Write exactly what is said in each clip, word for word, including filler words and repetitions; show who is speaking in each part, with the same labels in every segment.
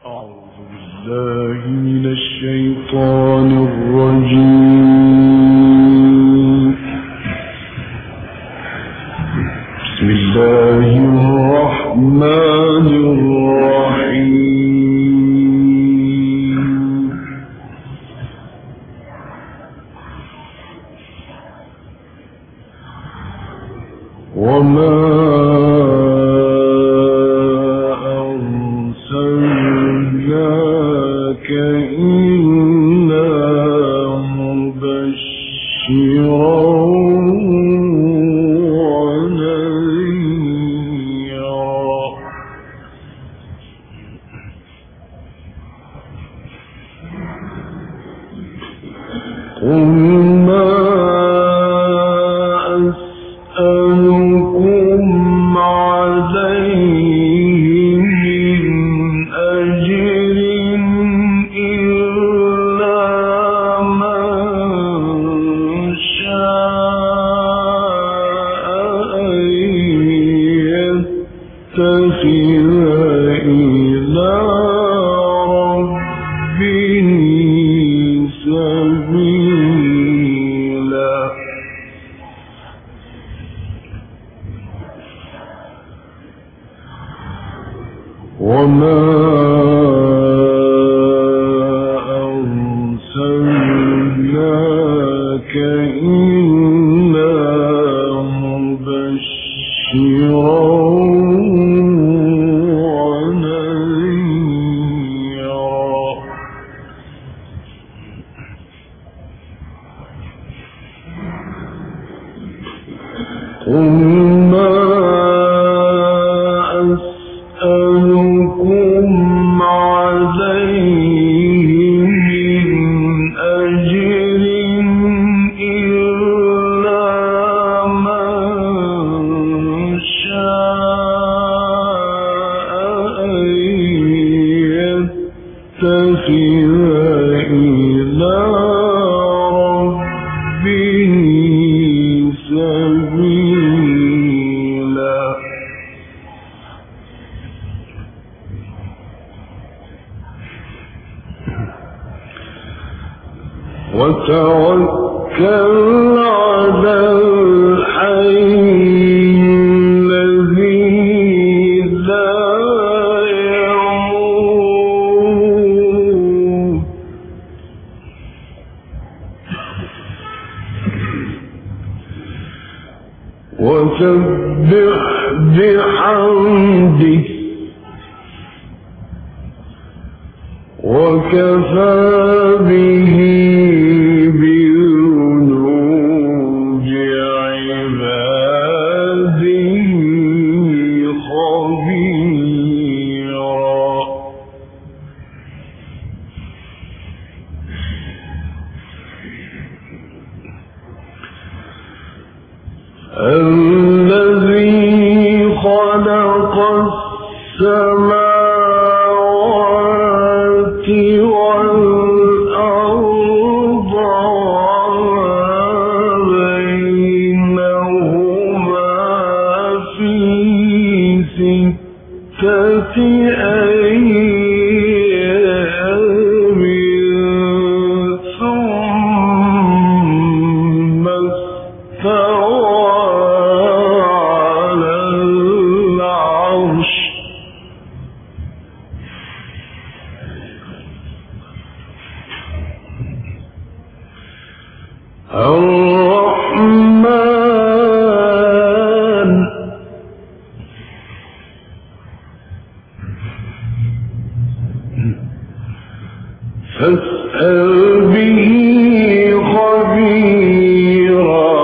Speaker 1: أعوذ بالله من الشيطان الرجيم. بسم الله الرحمن الرحيم. وما وتوكل على الحي الذي لا يموت وسبح بحمده وكفى به بذنوب عباده خبيرا. الذي خلق السماوات والأرض وما بينهما في ستة أيام ثم استوى على العرش. الرحمن فاسأل به خبيرا.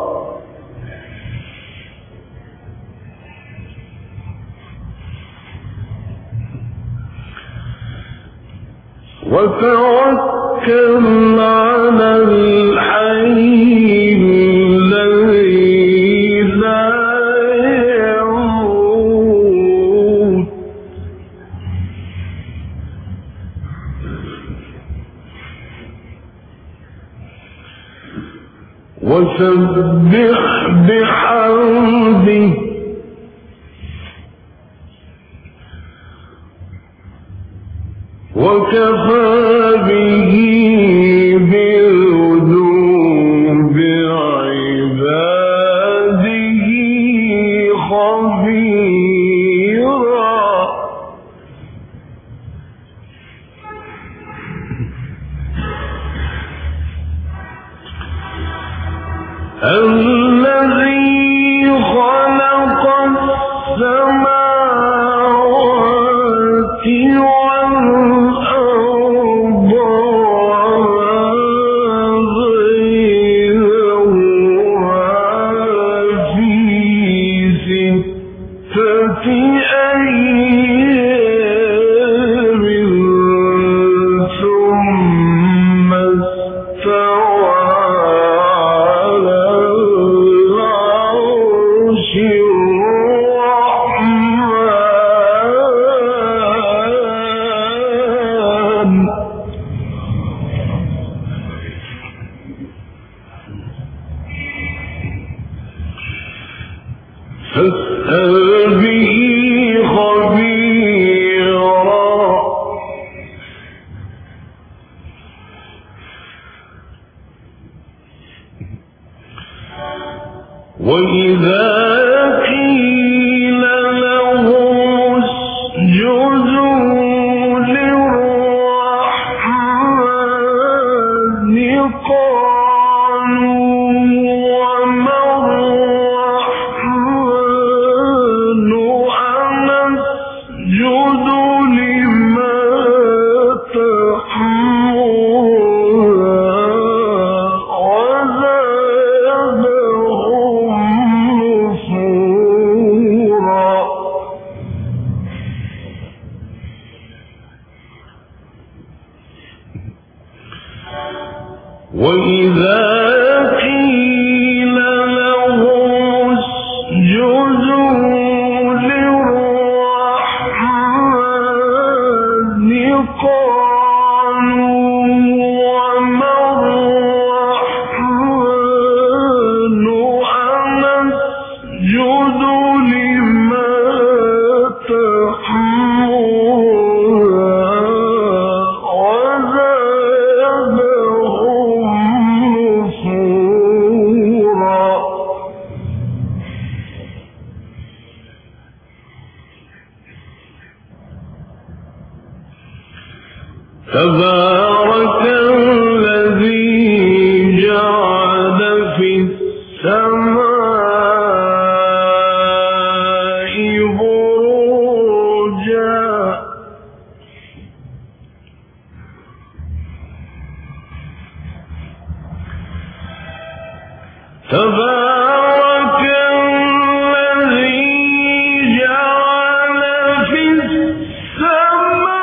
Speaker 1: وتوكل على الحي الذي لا يموت وسبح بحمده وكفى به بالذنوب عباده خبيرا. الذي خلق السماوات والأرض وما بينهما في ستة أيام ثم استوى على العرش الرحمن. فاسأل به خبيرا. وإذا قيل لهم اسجدوا للرحمن قالوا وما الرحمن أنسجد لما تأمرنا وزادهم نفورا. وإذا قيل لهم اسجدوا للرحمن قالوا وما الرحمن أنسجد لما تأمرنا وزادهم نفورا. تبارك الذي جعل في السماء بروجا تبارك الذي جعل في السماء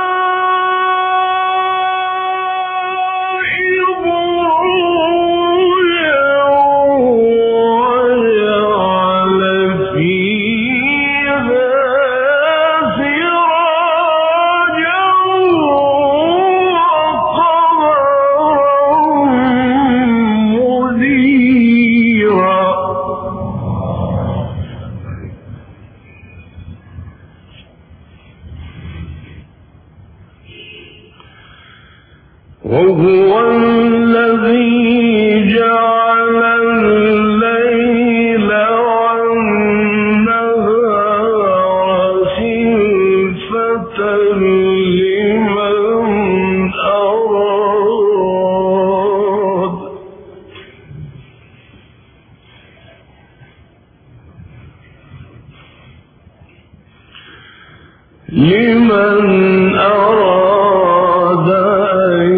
Speaker 1: وهو الذي جعل الليل والنهار خلفة لمن أراد لمن أراد أن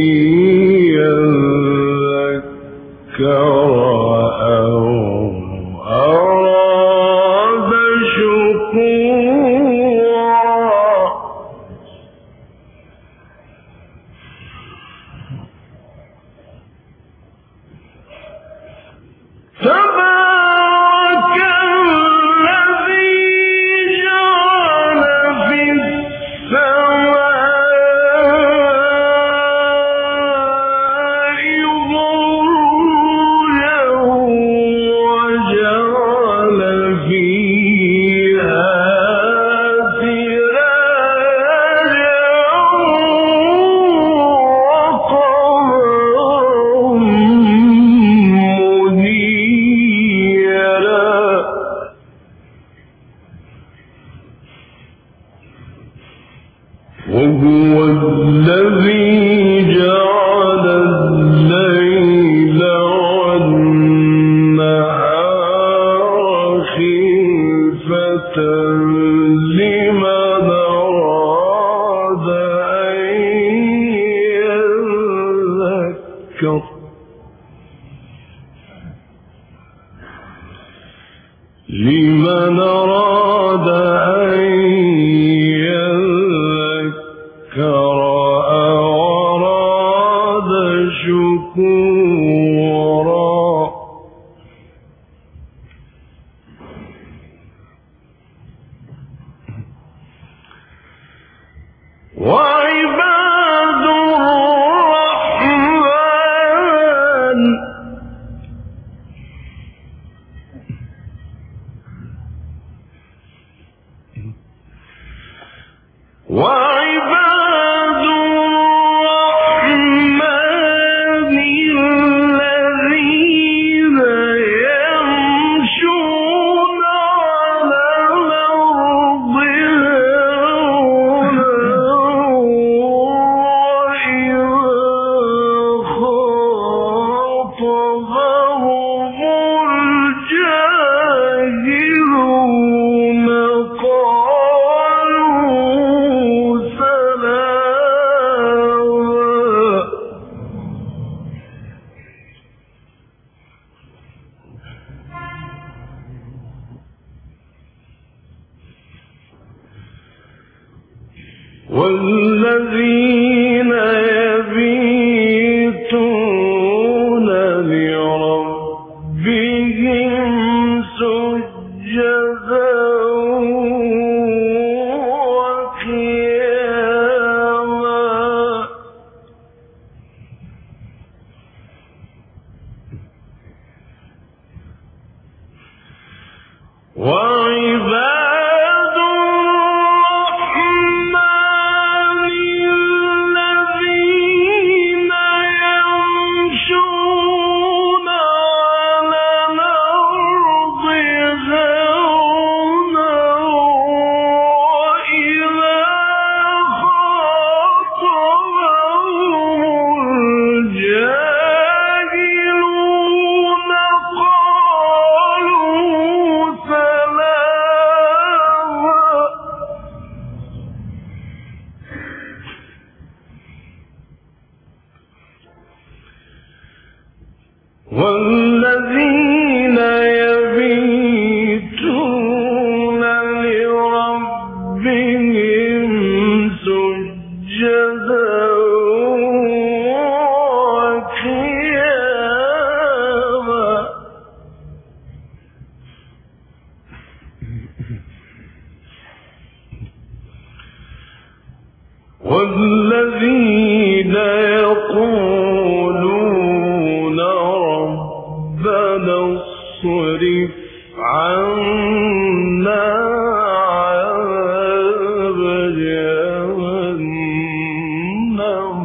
Speaker 1: يذكر أو أراد شكورا. تبارك الذي جعل في السماء وهو الذي جعل الليل والنهار خلفة لمن أراد أن يذكر لمن أراد أن يذكر أو أراد شكورا وعباد الرحمن وعباد الرحمن الذين يمشون على الأرض هونا وإذا خاطبهم الجاهلون قالوا سلاما والذين يبيتون لربهم سجدا وقياما وعباد الرحمن الذين يمشون على الأرض هونا وإذا خاطبهم الجاهلون قالوا سلاما والذين يبيتون لربهم سجدا وقياما والذين يقولون ربنا اصرف عنا عذاب جهنم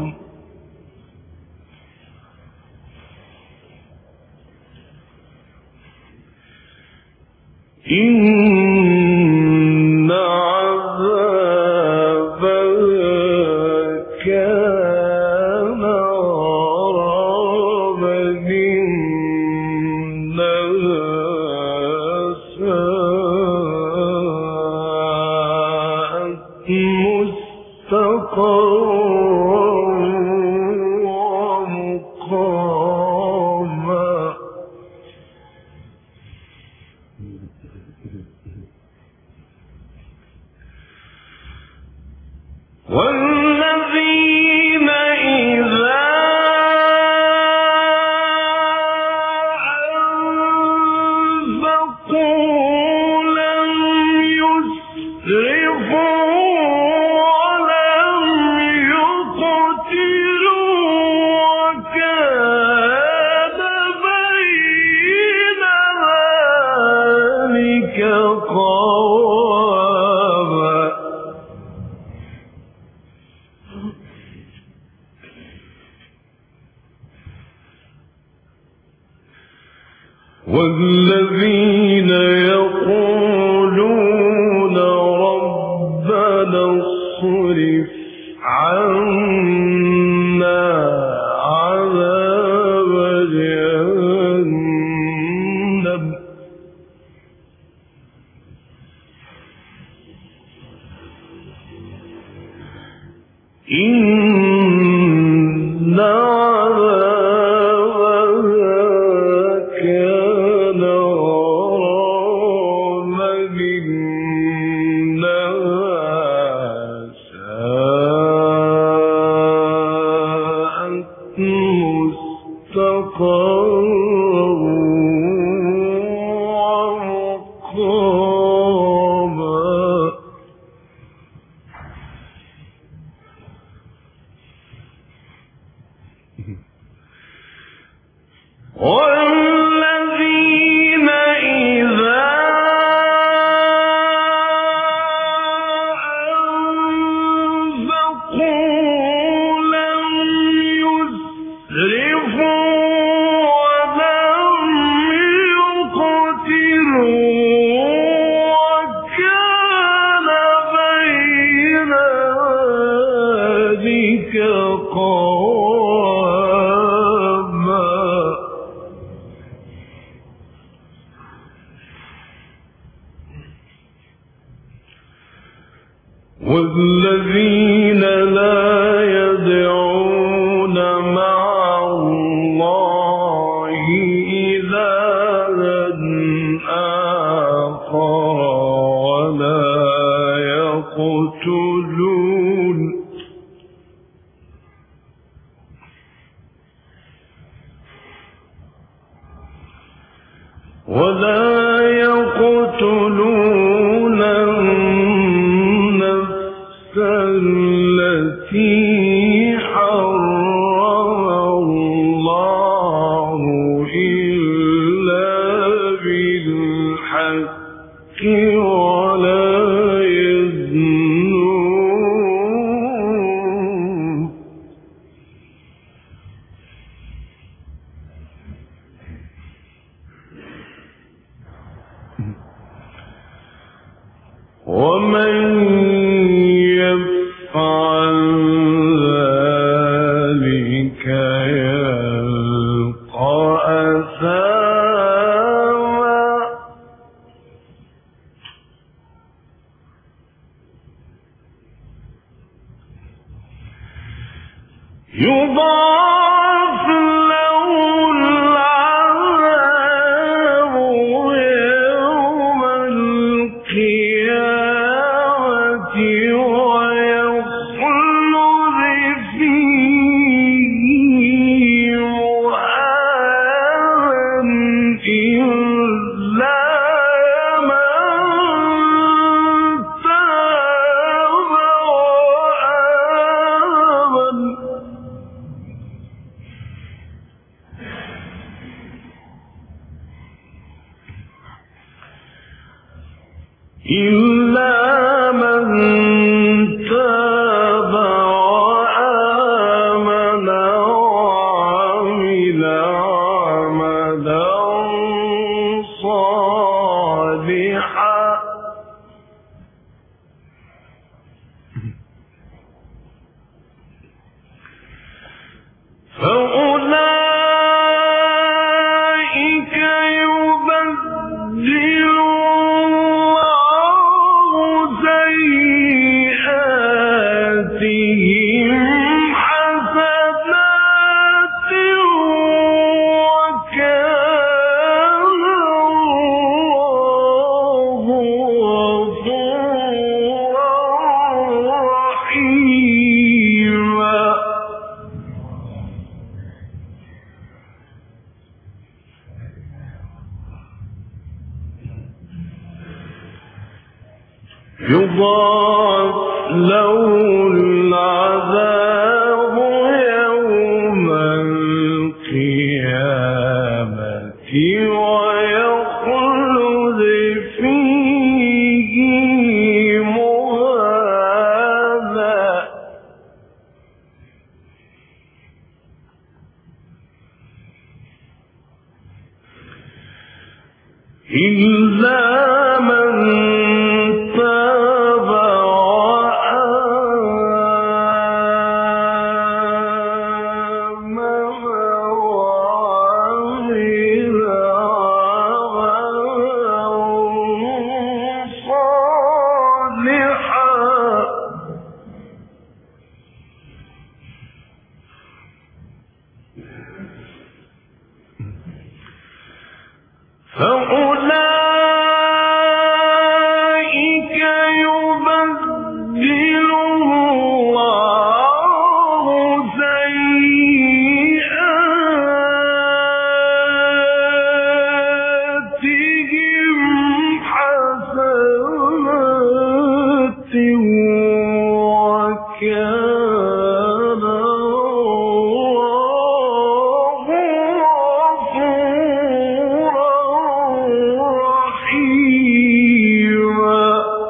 Speaker 1: إن عذابها كان غراما إنها ساءت مستقرا ومقاما والذين إذا أنفقوا لم يسرفوا ولم يقتروا وكان بين ذلك قواما والذين يقولون ربنا اصرف عنا عذاب جهنم إن عذابها كان غراما إنها ساءت مستقرا ومقاما والذين إذا أنفقوا لم يسرفوا ولم يقتروا وكان بين ذلك قواما والذين لا يدعون مع الله إلها آخر ولا يقتلون ولا يقتلون النفس التي حرم الله إلا بالحق ولا يزنون ومن يفعل ذلك يلقى أثاما يضاعف له العذاب يوم القيامة ويخلد فيه مهانا إلا من تاب وآمن إلا من تاب وآمن وعمل عملا صالحا فأولئك يبدل سيئاتهم حسنات وكان الله غفورا رحيما يضاعف له العذاب يوم القيامة ويخلد فيه مهانا إلا من تاب وآمن فأولئك يبدل الله سيئاتهم حسنات وكان الله غفورا رحيما.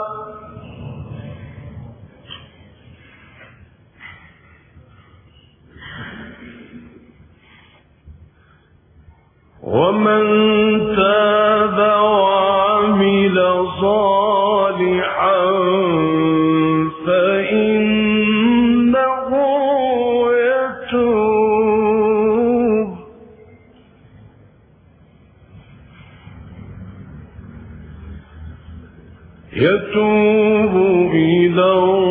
Speaker 1: ومن تاب وعمل صالحا فإنه يتوب يتوب إلى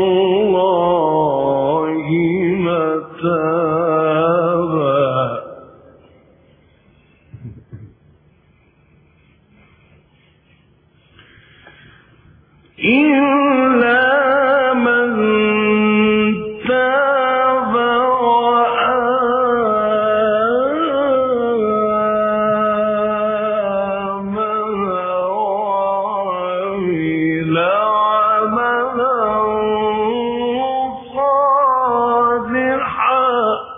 Speaker 1: الله متابا. إلا من تاب وآمن وعمل عملا صالحا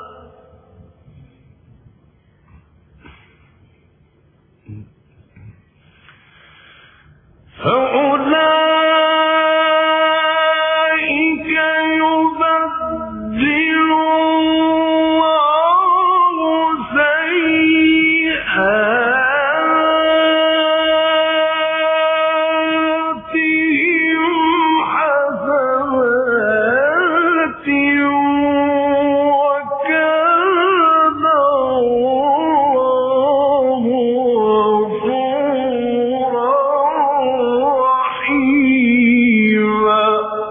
Speaker 1: فأولئك يبدل الله سيئاتهم حسنات وكان الله غفورا رحيما.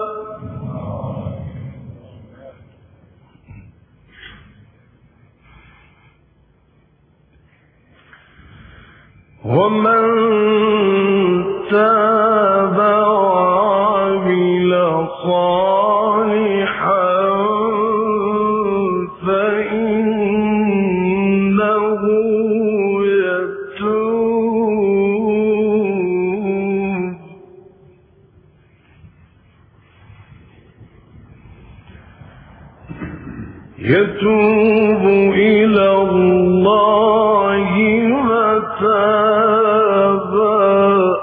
Speaker 1: ومن تاب وعمل صالحا فإنه يتوب يتوب إلى الله متابا.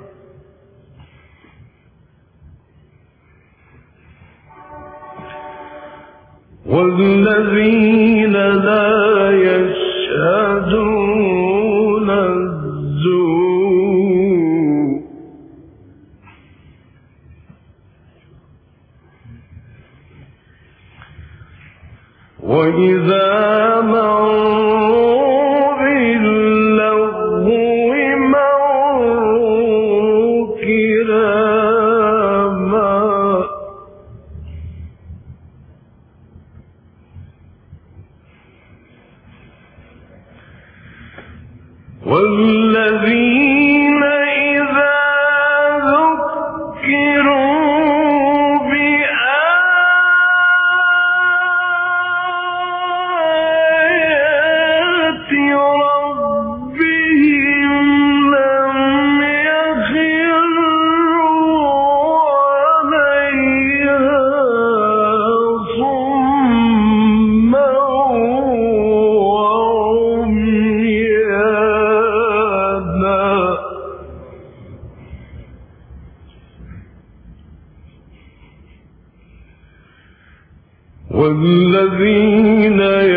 Speaker 1: والذين لا يشهدون الزور وإذا مروا باللغو مروا كراما. والذين إذا ذكروا بآيات ربهم لم يخروا عليها صما وعميانا. والذين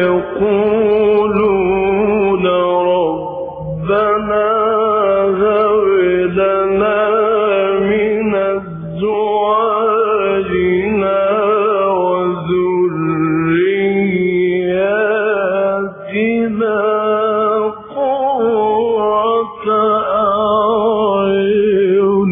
Speaker 1: يقولون ربنا هب لنا من أزواجنا وذرياتنا قرة أعين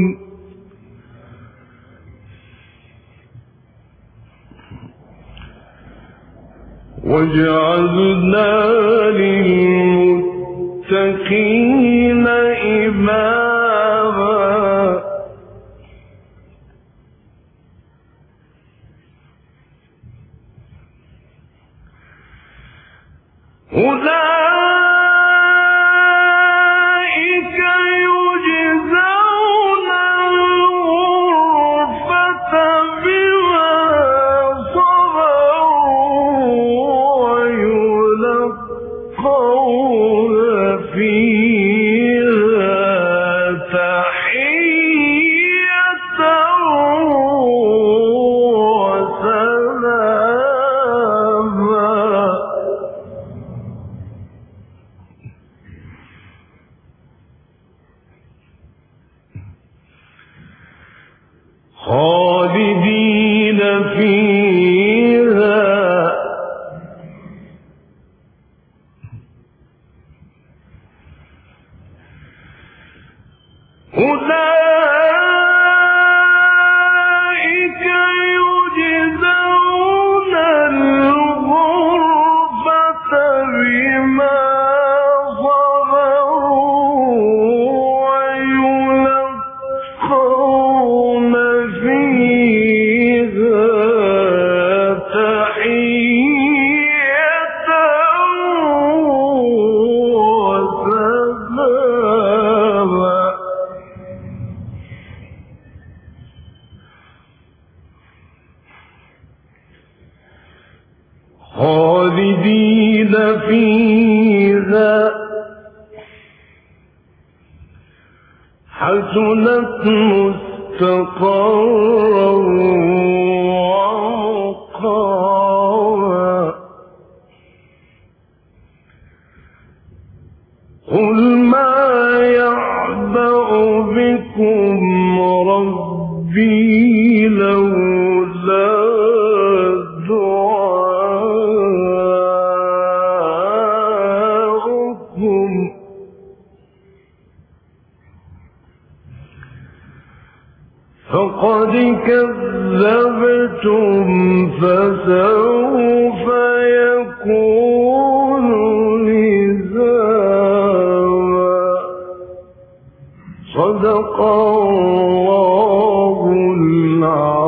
Speaker 1: واجعلنا للمتقين خالدين فيها أولئك يجزون الغرفة بما خالدين فيها حسنت مستقرا ومقاما قل ما يعبأ بكم ربي لولا فقد كذبتم فسوف يكون لزاما صدق الله العظيم.